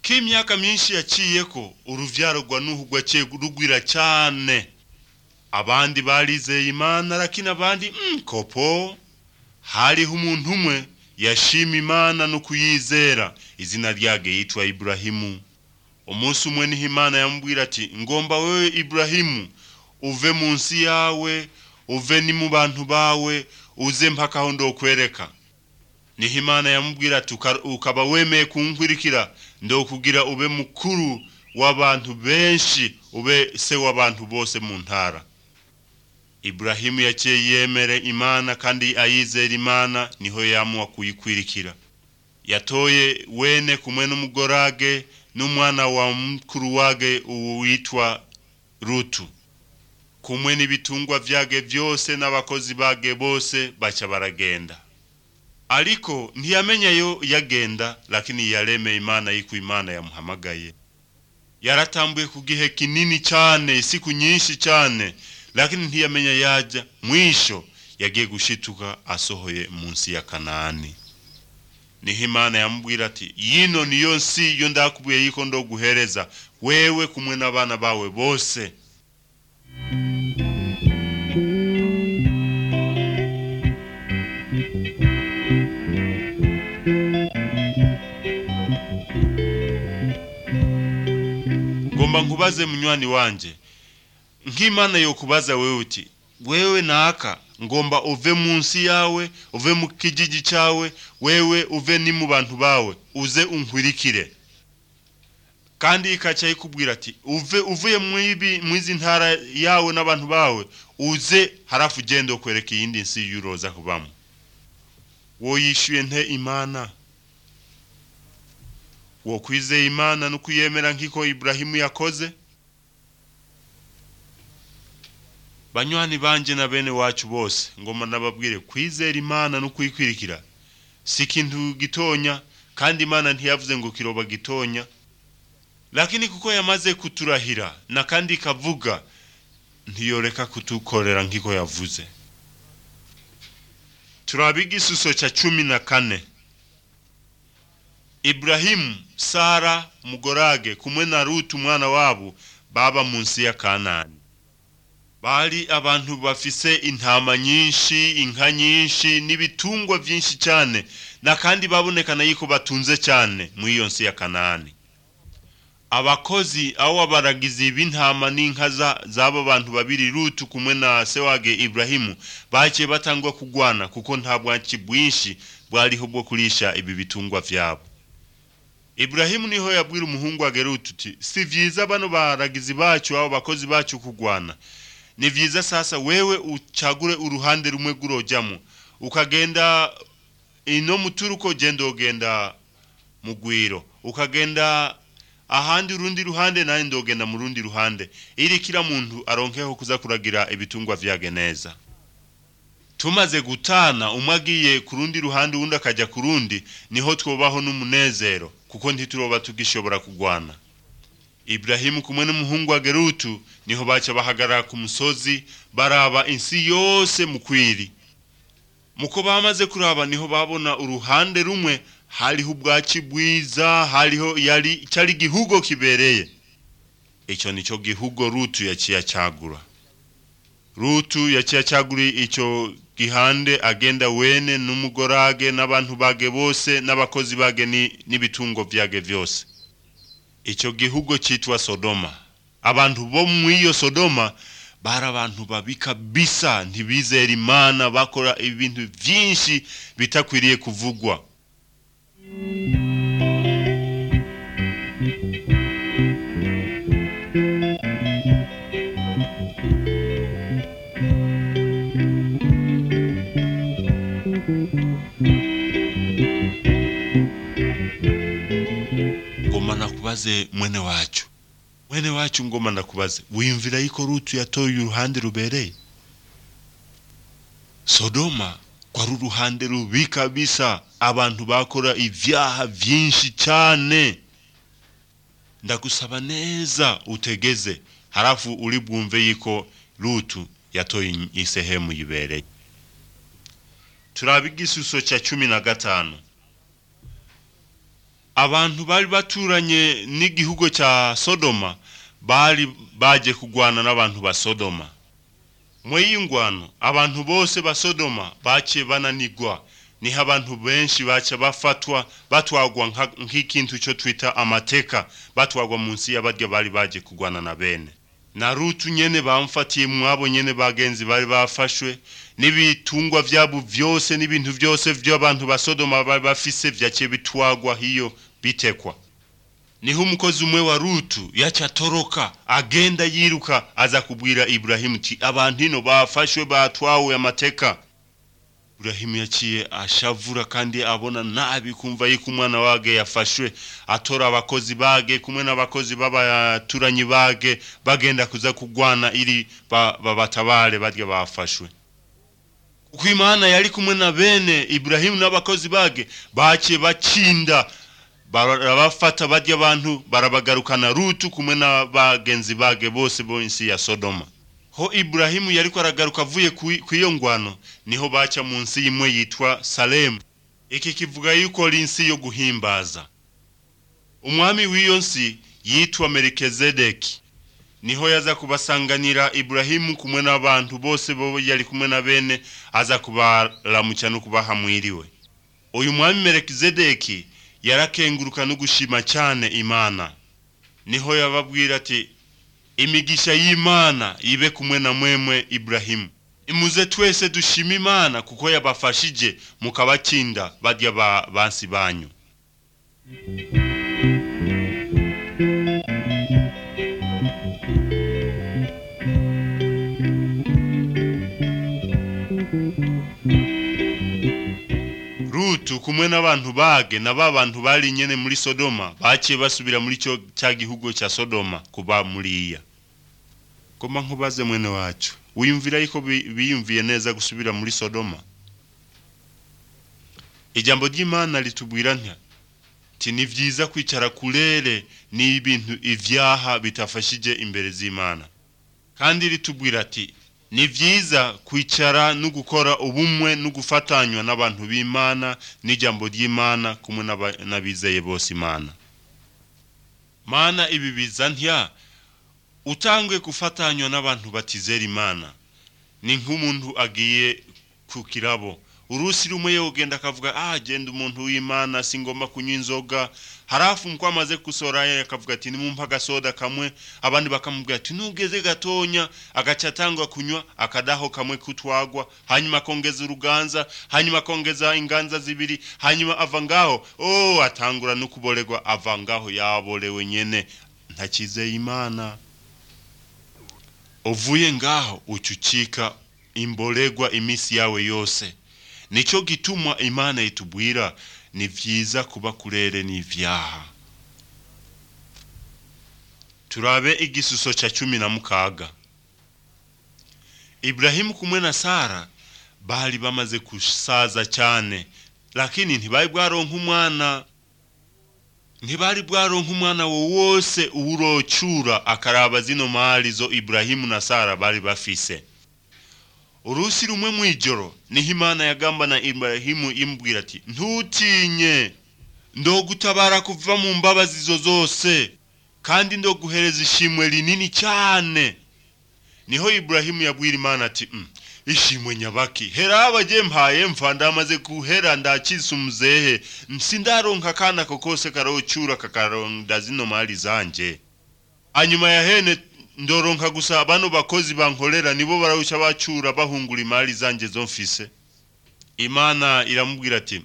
uko imyaka myinshi yaciyeko uruvyaro rwa Nuhu rwaciye rugwira cyane. Abandi barizeye Imana lakini abandi kopo. Hariho umuntu umwe yashima Imana no kuyizera, izina ryage yitwa Ibrahimu. Umunsi umwe niho Imana yamubwira ati, ngomba wewe Ibrahimu uve munsi yawe, uve ni mu bantu bawe, uze mpaka aho ndokwereka. Niho Imana yamubwira ati, ukaba wemeye kunkwirikira ndokugira ube mukuru w'abantu benshi, ube se w'abantu bose mu ntara. Ibrahimu yaciye yemere Imana kandi ayizera Imana, niho yamuha kuyikwirikira. Yatoye wene kumwe n'umugorage n'umwana wa mukuru wage witwa Rutu. Kumwe n'ibitungwa vyage byose n'abakozi bage bose baca baragenda. Ariko ntiyamenya yo yagenda, lakini yareme Imana yiku Imana yamuhamagaye. Yaratambuye ku gihe kinini cyane, siku nyinshi cyane, lakini ntiyamenya yaja. Mwisho yagiye gushituka asohoye munsi ya Kanaani. Niho Imana yamubwira ati, yino niyo nsi yo ndakubuye yiko ndoguhereza wewe kumwe n'abana bawe bose. Ngomba nkubaze munywani wanje, nk'Imana yo kubaza wewe uti, wewe naka ngomba uve munsi yawe, uve mu kijiji cyawe, wewe uve ni mu bantu bawe, uze unkwirikire. Kandi ikaca ikubwira ati, uvuye mwizi ntara yawe n'abantu bawe, uze harafu gendo kwereka iyindi nsi yuroza kubamo. Woyishuye nte Imana? Wokwizeye Imana no kuyemera nkiko Ibrahimu yakoze? Banywani banje na bene wacu bose, ngoma nababwire kwizera Imana no kuyikwirikira si kintu gitonya, kandi Imana ntiyavuze ngo kiroba gitonya. Lakini kuko yamaze kuturahira na kandi kavuga, ntiyoreka kutukorera nkiko yavuze. Turabiga Igisuso ca 14. Ibrahimu, Sara mugorage kumwe na Rutu mwana wabo baba munsi ya Kanaani. Bari abantu bafise intama nyinshi, inka nyinshi n'ibitungwa byinshi cyane, na kandi babonekana yiko batunze cyane mu iyo nsi ya Kanaani. Abakozi aho abaragizi b'intama n'inka z'abo bantu babiri Rutu kumwe na se wage Ibrahimu baciye batangwa kugwana, kuko nta bwaki bwinshi bwariho bwo kurisha ibi bitungwa vyabo. Ibrahimu niho yabwira umuhungu wage Rutu uti, si vyiza bano baragizi bacu abo bakozi bacu kugwana. Ni vyiza sasa wewe uchagure uruhande rumwe gurojamo, ukagenda ino muturuko ugenda mugwiro, ukagenda ahandi urundi ruhande naye ndogenda mu rundi ruhande, ili kila muntu aronkeho kuza kuragira ibitungwa vyage neza. Tumaze gutana umagiye ku rundi ruhande undi akaja ku rundi, niho twobaho n'umunezero, kuko ntituroba tugishobora kugwana. Ibrahimu kumwe n'umuhungu wage Rutu niho baca bahagarara ku musozi baraba insi yose mukwiri. Muko bamaze kuraba niho babona uruhande rumwe hariho ubwaci bwiza, hariho cyari gihugo kibereye. Ico nico gihugo Rutu yaciye cyagura. Rutu yaciye cyagura ico gihande, agenda wene n'umugorage n'abantu bage bose n'abakozi bage n'ibitungo vyage vyose. Ico gihugo citwa Sodoma. Abantu bo mu iyo Sodoma bara abantu babi kabisa, ntibizera Imana, bakora ibintu vyinshi bitakwiriye kuvugwa. Ngoma nakubaze mwene wacu ngoma nakubaze, wiyumvira yiko Rutu yatoye uruhande rubereye? Sodoma kwa uruhande rubi kabisa, abantu bakora ivyaha vyinshi cyane. Ndagusaba neza utegeze, harafu uri bwumve yiko Rutu yatoye isehemu yibereye. Turabiga Igisuso ca 15. abantu bari baturanye n'igihugu cya Sodoma bari baje kugwana n'abantu ba Sodoma. Mwiyingwano abantu bose ba Sodoma bace bananigwa, niho abantu benshi baca bafatwa batwagwa nk'ikintu cyo twita amateka, batwagwa munsi y'abarya bari baje kugwana na bene. Na Rutu nyene bamfatiye mwabo nyene bagenzi bari bafashwe, n'ibitungwa vyabo vyose n'ibintu vyose vy'abantu ba Sodoma bari bafise vyace bitwagwa hiyo bitekwa. Niho umukozi umwe wa Rutu yaca toroka agenda yiruka aza kubwira Ibrahimu ti abantu ino bafashwe batwawe amateka. Ibrahimu yaciye ashavura kandi abona nabi kumva yuko umwana wage yafashwe, atora abakozi bage kumwe n'abakozi b'abaturanyi bage bagenda kuza kugwana ili babatabare barya bafashwe. Kuko Imana yari kumwe na bene Ibrahimu n'abakozi bage bace bacinda barabafata barya abantu barabagarukana Rutu kumwe n'abagenzi bage bose bonsi ya Sodoma. Ho Ibrahimu yariko aragaruka avuye kuiyo ngwano, niho baca munsi imwe yitwa Salemu. Iki kivuga yuko linsi yo guhimbaza. Umwami w'iyo nsi yitwa Melkizedeki. Niho yaza kubasanganira Ibrahimu kumwe n'abantu bose bo yari kumwe na bene, aza kubaramuca no kubahamwiriwe. Uyu mwami Melkizedeki yarakenguruka no gushima cyane Imana. Niho yababwira ati imigisha y'Imana ibe kumwe na mwemwe Ibrahimu. Imuze twese dushima Imana kuko yabafashije mukabakinda barya bansi banyu. Rutu kumwe n'abantu bage na babantu bari nyene muri Sodoma baciye basubira muri cyo cya gihugu cya Sodoma kuba muriya. Koma nkubaze mwene wacu, wiyumvira yuko biyumviye neza gusubira muri Sodoma? Ijambo ry'Imana litubwira nti ni vyiza kwicara kurere n'ibintu ivyaha bitafashije imbere z'Imana. Kandi litubwira ati ni vyiza kwicara no gukora ubumwe no gufatanywa n'abantu b'Imana n'ijambo ry'Imana kumwe n'abizeye bose Imana. Mana ibibiza ntya utangwe gufatanywa n'abantu batizera Imana. Ni nk'umuntu agiye ku kirabo, urusi rumwe yogenda akavuga genda umuntu w'Imana singomba kunywa inzoga, harafu mko amaze kusora akavuga ati nimumpa gasoda kamwe, abandi bakamubwira ati nugeze gatonya, agacatangwa kunywa akadaho kamwe kutwagwa, hanyuma akongeza uruganza, hanyuma akongeza inganza zibiri, hanyuma avangaho atangura no kuboregwa, avangaho yabolewe nyene ntakizeye Imana. Uvuye ngaho ucucika imbolegwa imisi yawe yose. Nico gituma Imana itubwira ni vyiza kuba kurere n'ivyaha. Turabe igisuso ca 16. Ibrahimu kumwe na Sara bari bamaze kusaza cyane, lakini ntibari bwaronka umwana. Ntibari bwaronka umwana wose urocura akaraba zino mali zo Ibrahimu na Sara bari bafise. Urusi rumwe mwijoro niho Imana yagamba na Ibrahimu imbwira ati ntutinye, ndogutabara kuva mu mbabazi zo zose kandi ndoguhereza ishimwe rinini cyane. Niho Ibrahimu yabwira Imana ati ishimwe nyabaki, heraba je mpaye mfa ndamaze guhera ndakisa umuzehe, nsindaronka kana kokose karocura kakaronda zino mali zanje. Hanyuma ya hene ndoronka gusa bano bakozi bankorera nibo barawuca bacura bahungura imali zanje zo mfise. Imana iramubwira ati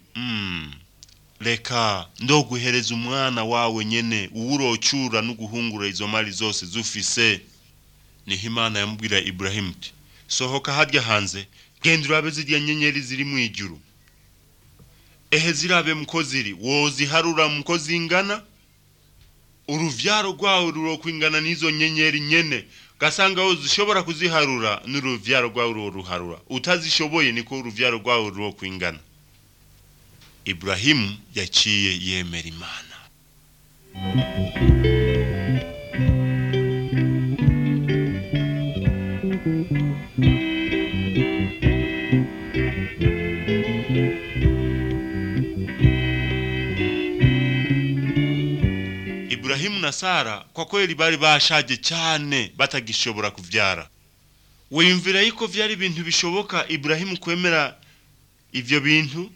reka ndoguhereza umwana wawe nyene urocura no guhungura izo mali zose zufise. Niho Imana yamubwira Ibrahimu ati sohoka harya hanze, genda urabe zirya nyenyeri ziri mu ijuru. Zirabe mukoziri woziharura mukozi ingana, uruvyaro rwawe rurokwingana n'izo nyenyeri nyene, gasanga wo zishobora kuziharura n'uruvyaro rwawe ruharura, utazishoboye niko uruvyaro rwawe rurokwingana. Ibrahimu yaciye yemera Imana. Ibrahimu na Sara kwa kweli bari bashaje cyane batagishobora kuvyara. Wiyumvira yuko vyari ibintu bishoboka Ibrahimu kwemera ivyo bintu?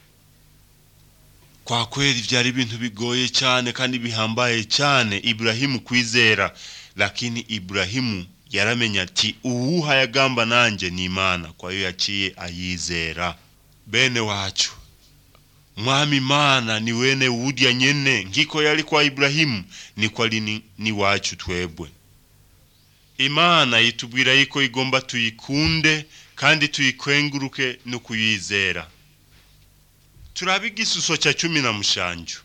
Kwa kweli vyari ibintu bigoye cyane kandi bihambaye cyane Ibrahimu kwizera, lakini Ibrahimu yaramenya ati uwuha yagamba nanje ni Imana, kwa hiyo yaciye ayizera. Bene wacu, Mwami Imana ni wene udya nyene nkiko yali kwa Ibrahimu ni kwa ni wacu twebwe. Imana itubwira yuko igomba tuyikunde kandi tuyikwenguruke no kuyizera. Turabiga igisuso cya 17.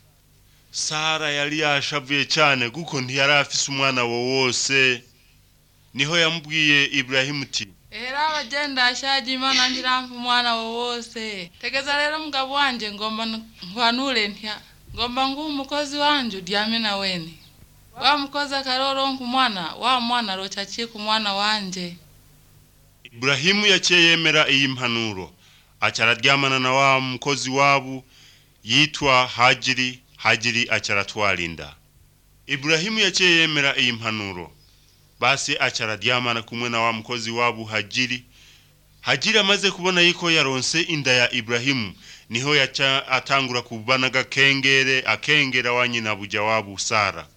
Sara yali yashavuye cyane kuko ntiyari afise umwana wose. Niho yamubwiye Ibrahimu ati, era abagenda ashaje Imana ntirampa umwana wose. Tegeza rero mugabo wanje ngomba nkwanure ntya. Ngomba nguha umukozi wanje udyame na wene. Wa mukozi akaroronka umwana, wa mwana rocaciye ku mwana wanje. Ibrahimu yaciye yemera iyi mpanuro. Acararyamana na wa mukozi wabo yitwa Hajiri. Hajiri acaratwalinda. Ibrahimu yaciye yemera iyi mpanuro. Basi acararyamana kumwe na wa mukozi wabo Hajiri. Hajiri amaze kubona yuko yaronse inda ya Ibrahimu, niho yaca atangura kubanaga akengera wa nyina buja wabo Sara.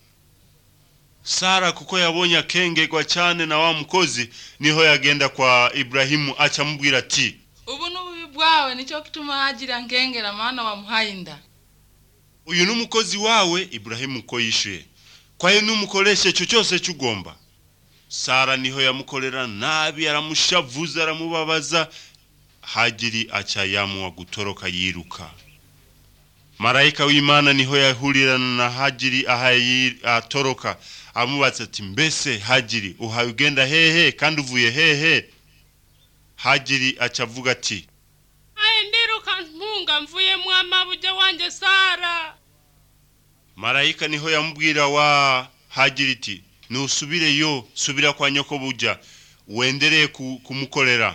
Sara kuko yabonye akengerwa cyane na wa mukozi, niho yagenda kwa Ibrahimu acamubwira ati, ubu n'ububi bwawe nicyo kituma Hajiri ankengera maana wamuhaye inda. Uyu n'umukozi wawe. Ibrahimu ko yishuye, kwa hiyo numukoreshe cyo cyose cyugomba. Sara niho yamukorera nabi, aramushavuza aramubabaza. Hajiri aca yamua gutoroka yiruka. Marayika w'Imana niho yahurirana na Hajiri atoroka, amubaza ati, mbese Hajiri uhagenda hehe kandi uvuye hehe? Hajiri acavuga ati, ndiruka mpunga mvuye mwamabuja wanje Sara. Marayika niho yamubwira wa Hajiri ati, nusubireyo, subira kwa nyoko buja, uendelee kumukorera.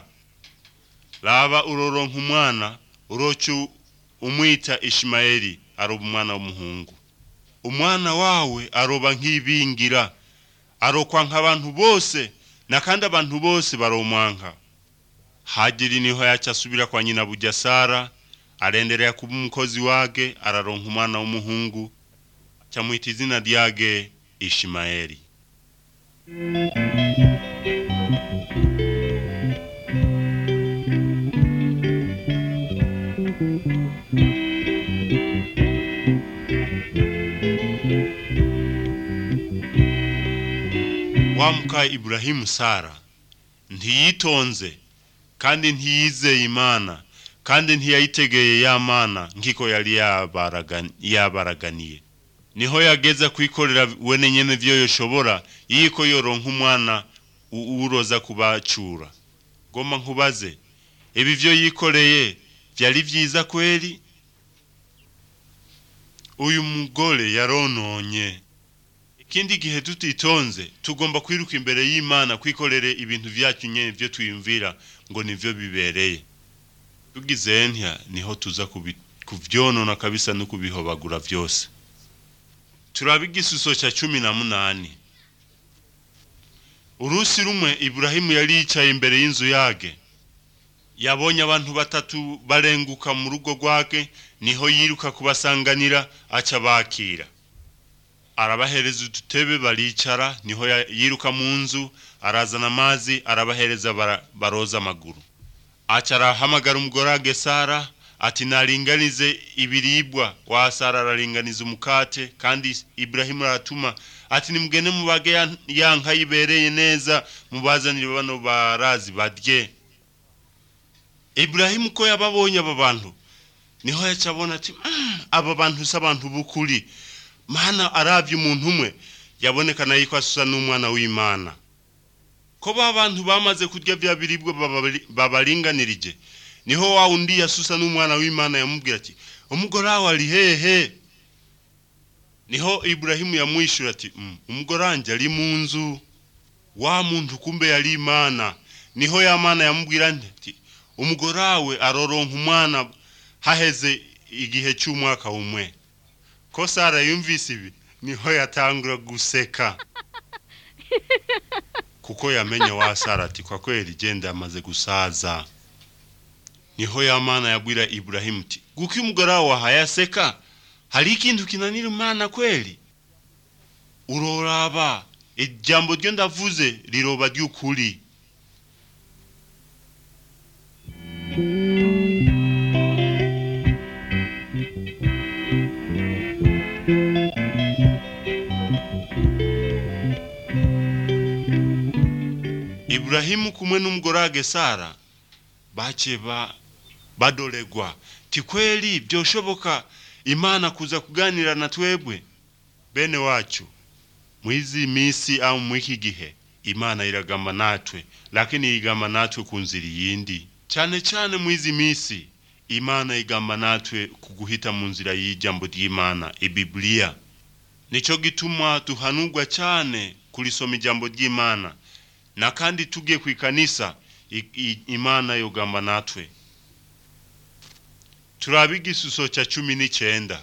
Laba uroronka umwana, urocu umwita Ishmaeli, aroba umwana w'umuhungu. Umwana wawe aroba nk'ibingira, arokwa nk'abantu bose, na kandi abantu bose baromwanka. Hajiri niho yaca asubira kwa nyina buja Sara, arendelea kuba umukozi wake, araronka umwana w'umuhungu, acamwita izina ryage Ishmaeli. Wamuka Ibrahimu Sara ntiyitonze kandi ntiyizeye Imana kandi ntiyayitegeye ya Mana nkiko yali yabaraganiye. Niho yageza kwikorera wene nyene vyo yoshobora yiko yoronka umwana uroza kubacura. Goma nkubaze, ibi vyo yikoreye vyari vyiza kweli? Uyu mugore yarononye. Ikindi gihe tutitonze tugomba kwiruka imbere y'Imana kwikorere ibintu vyacu nyene vyo twiyumvira ngo nivyo bibereye. Tugize ntya niho tuza kuvyonona kabisa no kubihobagura vyose. Turabiga igisuso cya 18. Urusi rumwe Ibrahimu yari yicaye imbere y'inzu yake. Yabonye abantu batatu barenguka mu rugo rwake, niho yiruka kubasanganira aca bakira. Arabahereza udutebe baricara, niho yiruka mu nzu, arazana amazi arabahereza baroza amaguru. Aca arahamagara umugorage Sara ati, naringanize ibiribwa. Wa Sara araringaniza umukate, kandi Ibrahimu aratuma ati, nimugende mubage ya nka yibereye neza, mubazanire bano barazi badye. Ibrahimu ko yababonye aba bantu, niho yacabona ati, aba bantu s'abantu bukuri. Mana aravye umuntu umwe, yabonekana yuko asusa n'umwana w'Imana. Ko abantu bamaze kurya vya biribwa babaringanirije, niho wa undi yasusa n'umwana w'Imana yamubwira ati, umugore wawe ari hehe? Niho Ibrahimu yamwishura ati, umugoranje ari mu nzu. Wa muntu kumbe yari Imana. Niho ya Mana yamubwira ati, umugore wawe aroronka umwana haheze igihe cy'umwaka umwe. Ko Sara yumvise ibi, niho yatangura guseka kuko yamenye wa Sara ati kwa kweli genda amaze gusaza. Niho ya Mana yabwira Ibrahimu ati guki umugore wawe hayaseka, hari ikintu kinanira Imana kweli? Uroraba ijambo ryo ndavuze riroba ry'ukuri. Ibrahimu kumwe n'umugore Sara bace badolegwa ti kweli byoshoboka Imana kuza kuganira na twebwe. Bene wacu, mwizi misi au mwiki gihe Imana iragamba natwe, lakini igamba natwe kunzira yindi. Cyane mwizi misi Imana igamba natwe kuguhita mu nzira y'ijambo ry'Imana, Biblia. Nico gituma tuhanurwa cyane kulisoma ijambo ry'Imana, na kandi tugiye kwikanisa Imana yogamba natwe. Turabiga Igisuso cya 19.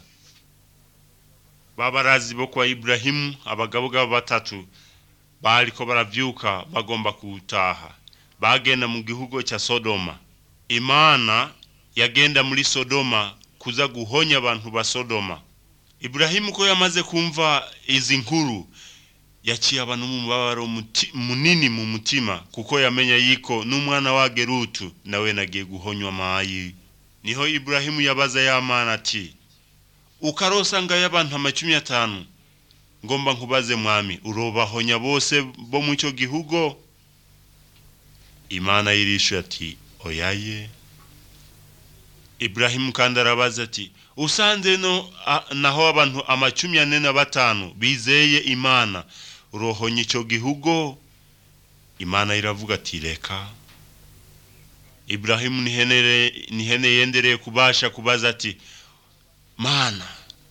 Babarazi bo kwa Ibrahimu abagabo batatu bariko baravyuka bagomba kutaha. Bagenda mu gihugu cya Sodoma. Imana yagenda muri Sodoma kuza guhonya abantu ba Sodoma. Ibrahimu ko yamaze kumva izi nkuru yaciye abantu mu mubabaro munini mu mutima, kuko yamenya yiko n'umwana wa Gerutu nawe nagiye guhonywa mayi. Niho Ibrahimu yabaza ya Mana ati ukarosa nga y'abantu 50, ngomba nkubaze mwami urobahonya bose bo mu cyo gihugu? Imana yirisha ati oyaye. Ibrahimu kandi arabaza ati usanze naho abantu 45 bizeye Imana urohonya icyo gihugu? Imana iravuga ati reka. Ibrahimu nihene yendereye kubasha kubaza ati Mana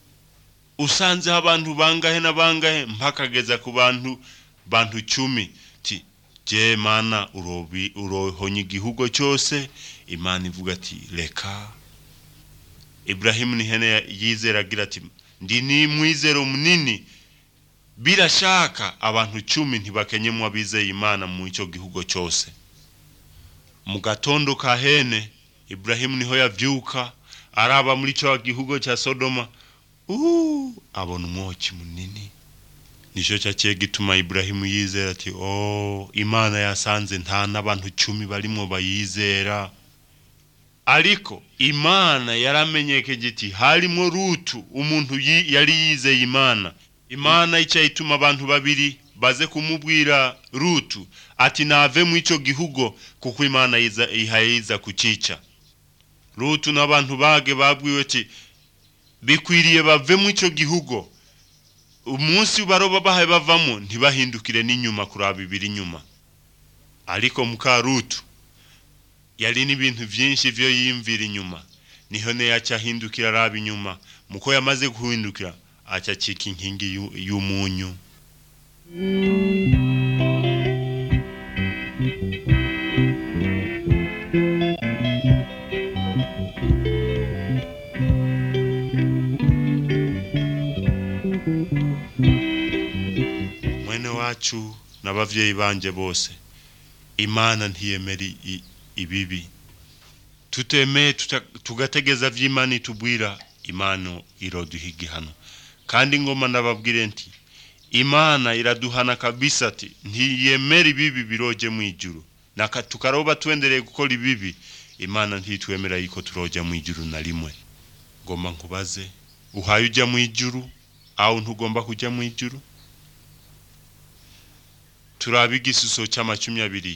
usanze abantu bangahe na bangahe mpakageza ku bantu 10 ti je Mana urohonya igihugu cyose? Imana ivuga ati reka. Ibrahimu nihene yizera agira ati ndi ni mwizero munini, birashaka abantu 10 ntibakenyemwa bizeye Imana mu icyo gihugu cyose. Mu gatondo ka hene Ibrahimu niho yavyuka araba muri cyo gihugu cya Sodoma, abona umwoki munini. Nico cyaciye gituma Ibrahimu yizera ati Imana yasanze nta n'abantu 10 barimo bayizera. Ariko Imana yaramenyekeje iti harimo Rutu, umuntu yari yizeye Imana. Imana icayituma abantu 2 baze kumubwira Rutu ati nave mu icyo gihugu kuko Imana ihayiza kucica. Rutu n'abantu bage babwiwe ati bikwiriye bave mu icyo gihugu, umunsi baroba bahaye bavamo ntibahindukire n'inyuma kuraba ibiri nyuma. Ariko muka Rutu yari n'ibintu byinshi byo yimvira inyuma, niho ne yacahindukira araba inyuma. Muko yamaze guhindukira acacika inkingi y'umunyu. Mwene wacu n'abavyeyi banje bose, Imana ntiyemeri ibibi. Tutemeye tugategeza vy'Imana itubwira, Imana iroduhiga hano. Kandi ngoma ndababwire nti Imana iraduhana kabisa ati ntiyemera ibibi biroje mu ijuru. Naka tukaroba tuendereye gukora ibibi, Imana ntitwemera yiko turoja mu ijuru na rimwe. Ngoma nkubaze, uhaye uja mu ijuru au ntugomba kuja mu ijuru? Turabiga Igisuso cya 20.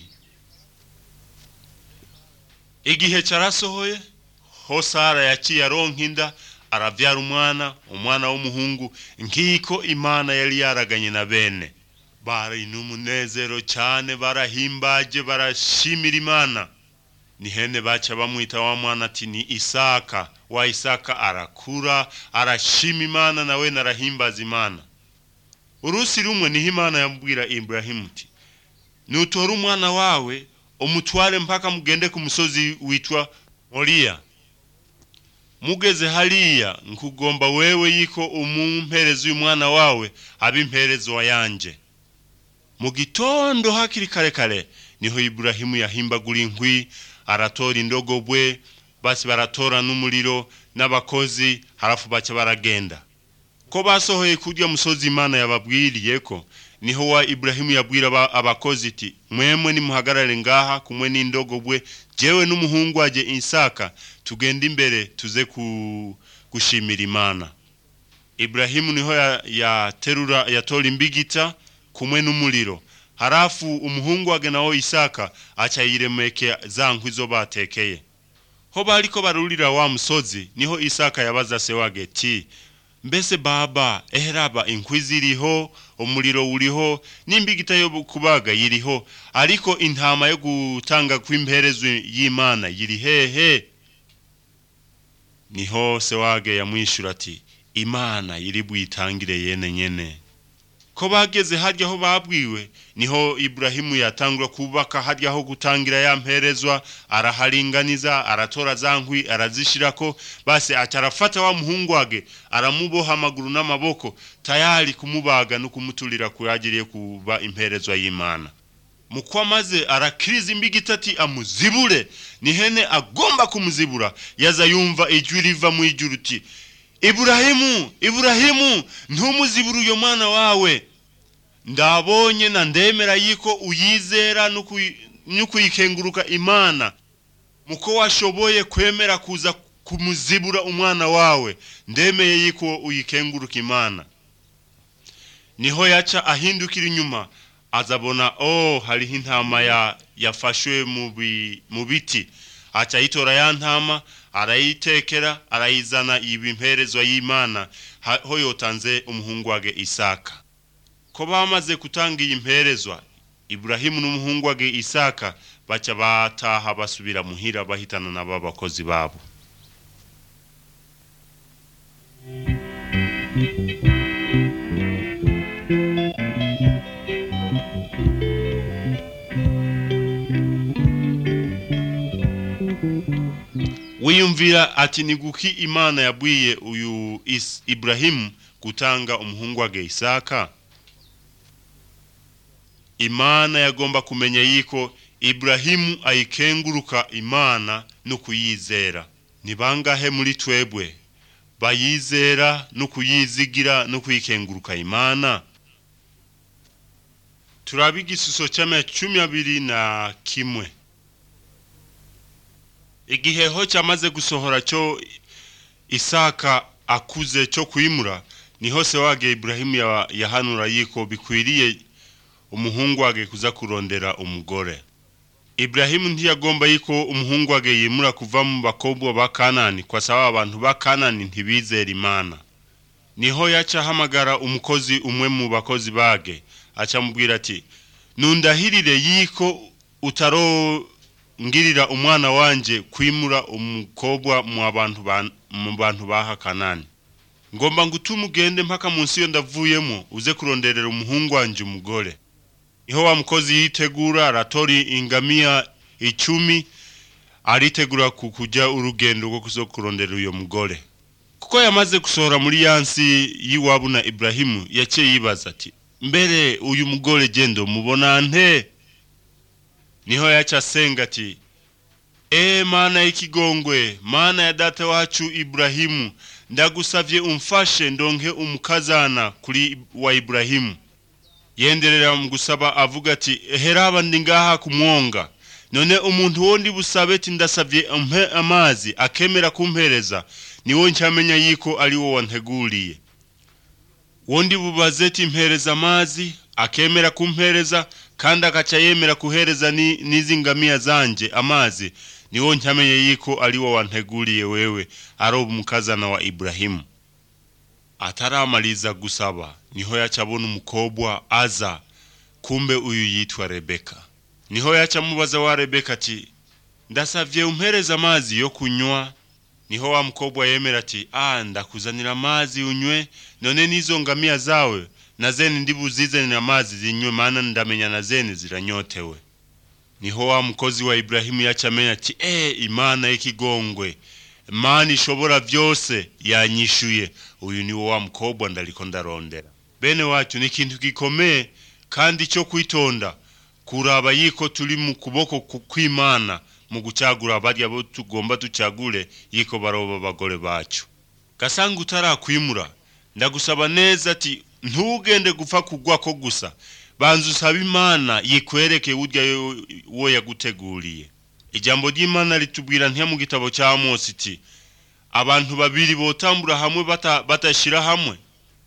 Igihe cyarasohoye ho Sara yaciye aronka inda, aravyara umwana w'umuhungu, nkiko Imana yari yaraganye na bene. Bari n'umunezero cyane, barahimbaje, barashimira Imana. Nihene baca bamwita wa mwana ati ni Isaka. Wa Isaka arakura, arashima Imana nawe narahimbaza Imana. Urusi rumwe niho Imana yambwira Ibrahimu ati nutora umwana wawe umutware mpaka mugende ku musozi witwa Moria. mugeze hariya nkugomba wewe yiko umumpereza uyu mwana wawe abimperezo wayanje. Mu gitondo hakiri kare niho Ibrahimu yahimbagura inkwi, aratora indogobwe, basi baratora n'umuriro n'abakozi, harafu baca baragenda. Ko basohoye kurya musozi Imana yababwiriye ko, niho wa Ibrahimu yabwira abakozi iti mwemwe nimuhagarare ngaha kumwe n'indogobwe, jewe n'umuhungu waje Isaka tugenda imbere tuze gushimira Imana. Ibrahimu niho yatora imbigita kumwe n'umuriro, harafu umuhungu wage nawo Isaka aca yiremeke za nkwi zo batekeye. Ho bariko barurira wa musozi, niho Isaka yabaza se wage ati mbese baba eheraba inkwi ziriho, umuriro uriho, n'imbigita yo kubaga yiriho, ariko intama yo gutanga kw'imperezo y'Imana yiri hehe? Niho se wage yamwishura ati Imana yiri buyitangire yene nyene. Ko bageze harya ho babwiwe, niho Ibrahimu yatangura kubaka harya ho gutangira ya mperezwa, araharinganiza, aratora za nkwi, arazishirako, basi acarafata wa muhungu wage, aramuboha amaguru n'amaboko, tayari kumubaga no kumutulira kuyagiriye kuba imperezwa y'Imana. Mukwa maze arakiriza imbigita ati amuzibure, nihene agomba kumuzibura, yaza yumva ijwi riva mu ijuru iti Ibrahimu, ntumuziburu uyo mwana wawe. Ndabonye na ndemera yiko uyizera nukuyikenguruka Imana. Muko washoboye kwemera kuza kumuzibura umwana wawe, ndemeye yiko uyikenguruka Imana. Niho yaca ahindukira inyuma, azabona hariho intama yafashwe mu biti. Aca yitora ya ntama, arayitekera, arayizana ibimperezwa y'Imana, ho yotanze umuhungu wage Isaka. Ko bamaze kutanga iyi mperezwa, Ibrahimu n'umuhungu wage Isaka baca bataha basubira muhira bahitana n'abakozi babo. Wiyumvira ati niguki Imana yabwiye uyu Ibrahimu gutanga umuhungu wage Isaka? Imana yagomba kumenya yiko Ibrahimu ayikenguruka Imana no kuyizera. Ni bangahe muri twebwe bayizera no kuyizigira no kuyikenguruka Imana? Turabigisuso cyama 21. Igihe ho cyamaze gusohora cyo Isaka akuze cyo kwimura, niho se wage Ibrahimu yahanura yiko bikwiriye umuhungu wage kuza kurondera umugore. Ibrahimu ntiyagomba yiko umuhungu wage yimura kuva mu bakobwa ba Kanani, kwa sababu abantu ba Kanani ntibizera Imana. Niho yaca hamagara umukozi umwe mu bakozi bage, aca mubwira ati nundahirire yiko ngirira umwana wanje kwimura umukobwa mu bantu baha Kanani. Ngomba ngutuma ugende mpaka munsi yo ndavuyemo uze kuronderera umuhungu wanje umugore. Niho wa mukozi yitegura, aratori ingamiya 10, aritegura kujya urugendo rwo kuzokurondera uyo mugore. Kuko yamaze gusohora muri yansi yiwabo na Ibrahimu, yace yibaza ati mbere uyu mugore gendo mubona nte? Niho yaca senga ati Mana y'ikigongwe, Mana ya data wacu Ibrahimu, ndagusavye umfashe ndonke umukazana kuri wa Ibrahimu. Yenderera mu gusaba avuga ati heraba ndi ngaha kumwonga, none umuntu wondi busabe ati ndasavye amazi akemera kumpereza, niwo ncamenya yiko ari wo wanteguriye. Wondi bubaze ati mpereza amazi akemera kumpereza, kandi akaca yemera kuhereza n'izingamia zanje amazi, niwo ncamenye yiko ari wo wanteguriye wewe, ari umukazana wa Ibrahimu. Ataramaliza gusaba, niho yacabona umukobwa aza, kumbe uyu yitwa Rebeka. Niho yacamubaza wa Rebeka ati ndasavye umpereza amazi yo kunywa. Niho wa mukobwa yemera ati ndakuzanira amazi unywe, none nizo ngamia zawe nazeni ndibuzizanira amazi zinywe, maana ndamenya nazeni ziranyotewe. Niho wa mukozi wa Ibrahimu yacamenya ati Imana y'ikigongwe, Imana ishobora byose yanyishuye. Uyu ni wa mukobwa ndaliko ndarondera. Bene wacu ni ikintu gikomeye kandi cyo kwitonda kuraba yiko turi mu kuboko kw'Imana mu gucagura barya bo tugomba tucagure yiko baroba bagore bacu. Gasanga utarakwimura ndagusaba neza ati ntugende gupfa kugwa ko gusa, banza usaba Imana yikwereke urya wo yaguteguriye. Ijambo ry'Imana litubwira ntiya mu gitabo cya Amosi iti abantu babiri botambura hamwe batashira hamwe.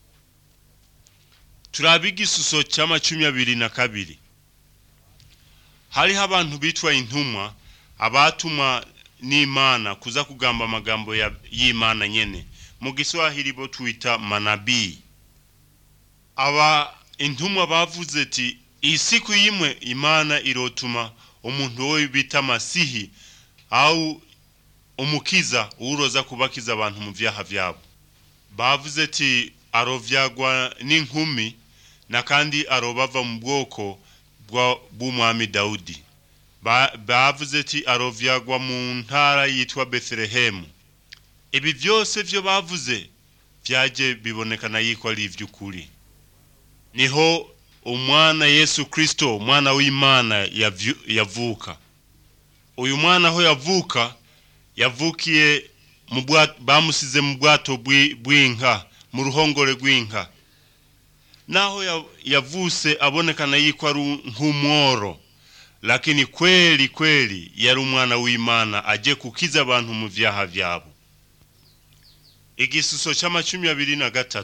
Turabigisuso cya 22. Hariho abantu bitwa intumwa abatuma n'Imana kuza kugamba amagambo y'Imana nyene. Mu Giswahili bo twita manabii. Aba intumwa bavuze ati isiku yimwe Imana irotuma umuntu we bita Masihi au umukiza uroza kubakiza abantu mu vyaha vyabo. Bavuze ati arovyagwa n'inkumi na kandi arobava mu bwoko bw'umwami Daudi. Bavuze ati arovyagwa mu ntara yitwa Bethlehemu. Ibi byose byo bavuze byaje bibonekana yiko ari ivy'ukuri. Niho umwana Yesu Kristo, umwana w'Imana yavuka. Uyu mwana ho yavuka yavukiye bamusize mu bwato bw'inka, mu ruhongore rw'inka. Naho yavuse abonekana yiko ari nk'umworo, lakini kweli yari umwana w'Imana aje kukiza abantu mu vyaha vyabo. Igisuso cya 23.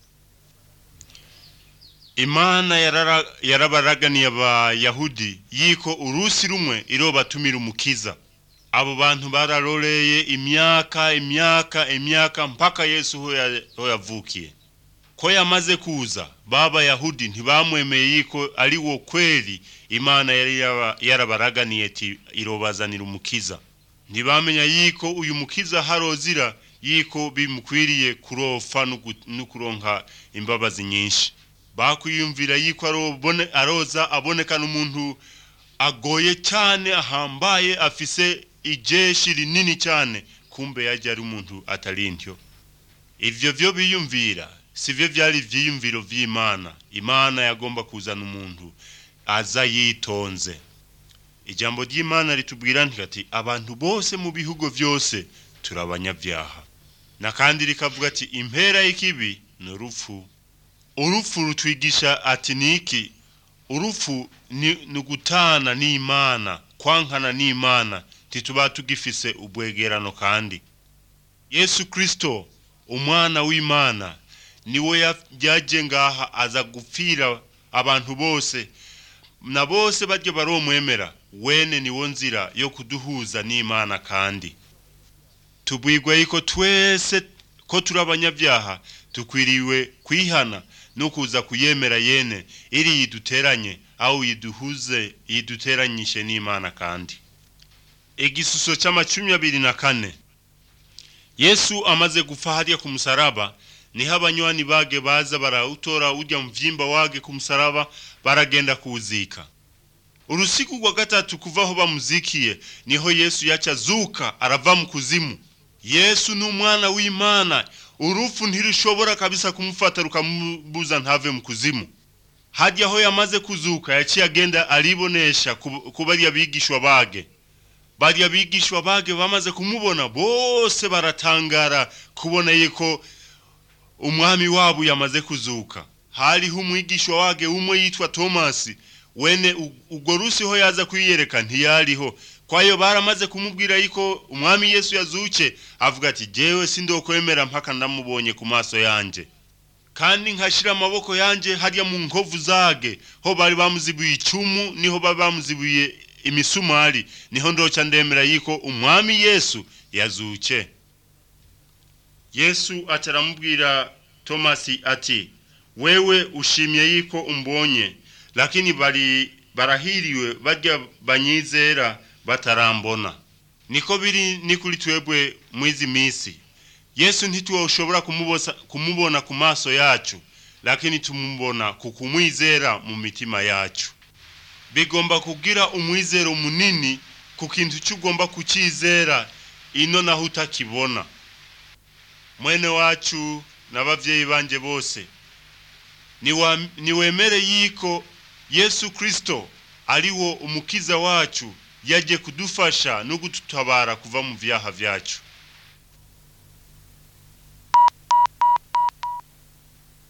Imana yarabaraganiye Abayahudi yiko urusi rumwe irobatumira umukiza. Abo bantu bararoreye imyaka mpaka Yesu ho yavukiye. Ko yamaze kuza baba Yahudi ntibamwemeye yiko ari wo kweli Imana yarabaraganiye ati irobazanira umukiza. Ntibamenya yiko uyu mukiza harozira yiko bimukwiriye kurofa no kuronka imbabazi nyinshi. Bakuyumvira yiko aroza abonekana umuntu agoye cyane, ahambaye, afise ijeshi rinini cyane, kumbe yaje ari umuntu atarintyo. Ivyo vyo biyumvira sivyo vyari vyiyumviro vy'Imana. Imana yagomba kuzana umuntu aza yitonze. Ijambo ry'Imana litubwira ati abantu bose mu bihugo vyose turabanyavyaha. Na kandi likavuga ati impera y'ikibi n'urupfu. Urupfu rutwigisha ati niki? Urupfu ni gutana n'Imana, kwankana n'Imana, tituba tugifise ubwegerano kandi. Yesu Kristo umwana w'Imana niwe yaje ngaha aza gupfira abantu bose, na bose baryo baromwemera. Wene niwo nzira yo kuduhuza n'Imana kandi. Tubwirwa yiko twese ko turabanyavyaha tukwiriwe kwihana no kuza kuyemera yene iri yiduteranye au yiduteranyishe n'Imana kandi. Igisuso cya 24. Yesu amaze gupfa hariya ku musaraba, niho abanywani bage baza barawutora urya mvyimba wage ku musaraba baragenda kuwuzika. Urusiku rwa gatatu kuvaho bamuzikiye niho Yesu yacazuka arava mu kuzimu. Yesu ni umwana w'Imana, urupfu ntirushobora kabisa kumufata rukamubuza ntave mu kuzimu. Hajya ho yamaze kuzuka yaciye agenda alibonesha kubari abigishwa bage. Bari abigishwa bage bamaze kumubona bose baratangara kubona yeko umwami wabo yamaze kuzuka. Hariho umwigishwa wage umwe yitwa Tomasi, wene ubwo rusi ho yaza kwiyereka ntiyariho. Kwayo baramaze kumubwira yiko umwami Yesu yazuke, avuga ati jewe sindokwemera mpaka ndamubonye ku maso yanje. Kandi nkashira amaboko yanje hariya mu nkovu zage, ho bari bamuzibuye icumu, niho bamuzibuye imisumari, niho ndoca ndemera yiko umwami Yesu yazuke. Yesu ataramubwira Tomasi ati wewe ushimye yiko umbonye, lakini barahiriwe barya banyizera batarambona. Niko biri nikuri twebwe mwizi misi. Yesu ntitushobora kumubona ku maso yacu, lakini tumubona kukumwizera mu mitima yacu. Bigomba kugira umwizero munini ku kintu cyugomba kucizera ino naho utakibona. Mwene wacu n'abavyeyi banje bose, niwemere yiko Yesu Kristo ariwo umukiza wacu, yaje kudufasha no gututabara kuva mu vyaha vyacu.